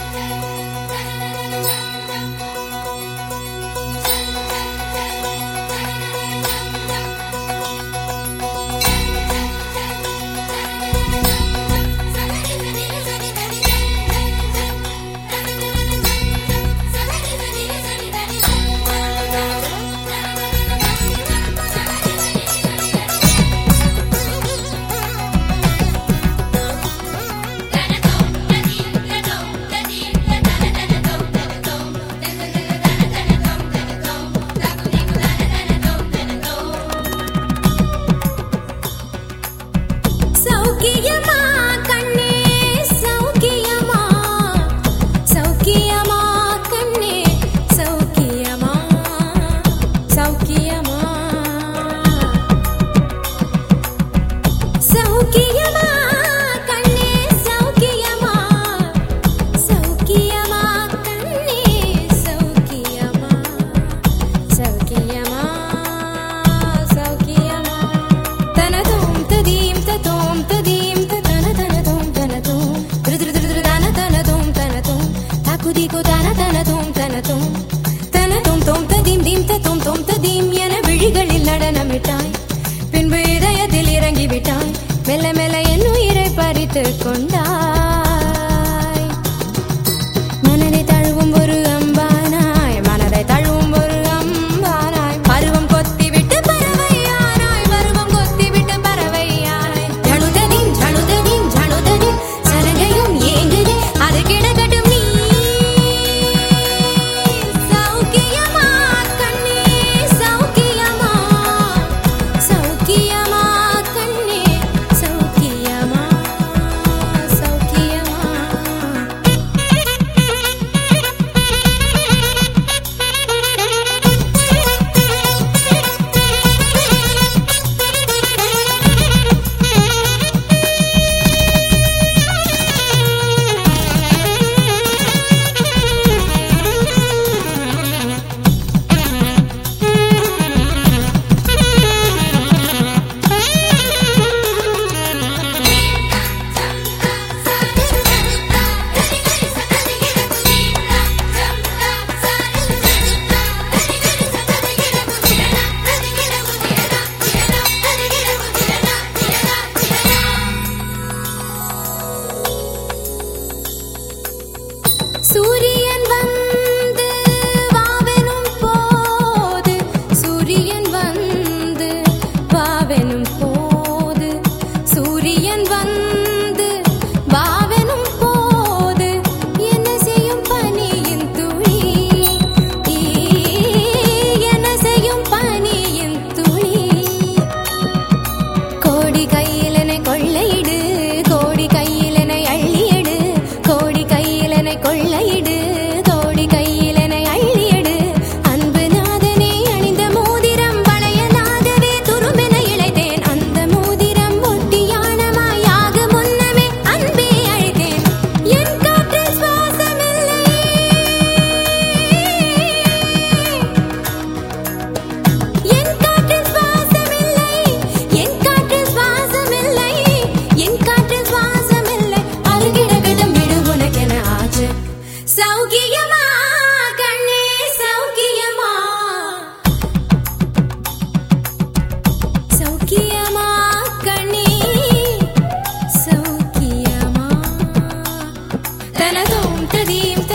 நடனமிட்டாய், பின்பு இதயத்தில் இறங்கி விட்டாய், மெல்ல மெல்ல என் உயிரை பறித்துக் கொண்டாய். மனதை தழுவும் ஒரு அம்பானாய், மனதை தழுவும் ஒரு அம்பானாய், பருவம் கொத்திவிட்டு பறவையானாய், பருவம் கொத்திவிட்டு பறவையானாய். ஜனுதனின் ஜனுதனின் ஜனுதனின் சலங்கையும் ஏங்குதே, அது கிடக்கட்டும் நீ சௌக்கியமா கண்ணே, சௌக்கியமா சௌக்கியமா கண்ணே, சௌக்கியமா சௌக்கியமா. சூரியன் வந்து வாவெனும் போது, சூரியன் வந்து வாவெனும் போது, சூரியன் வந்து வாவெனும் போது, என்ன செய்யும் பனியின் துளி, என்ன செய்யும் பனியின் துளி. கோடி கையிலனை கொள்ளையிடு, கோடி கையிலனை அள்ளியடு, கோடி கையிலனை கொள்ளையிடு, கோடி கையிலனை அள்ளியடு. அன்பு நாதனே அணிந்த மோதிரம் வளையலாகவே துருமென இழைத்தேன், அந்த மோதிரம் ஒட்டியானமாயாக முன்னமே அன்பே அழைத்தேன். என் காற்றில் சுவாசமில்லை, என் காற்றில் சுவாசமில்லை, என் காற்றில் சுவாசமில்லை, என் காற்றில் சுவாசமில்லை, அது கிடக்கட்டும் விடு உனக்கென ஆச்சு. சௌக்கியமா கண்ணே, சௌக்கியமா சௌக்கியமா கண்ணே, சௌக்கியமா. தனதும் ததீம்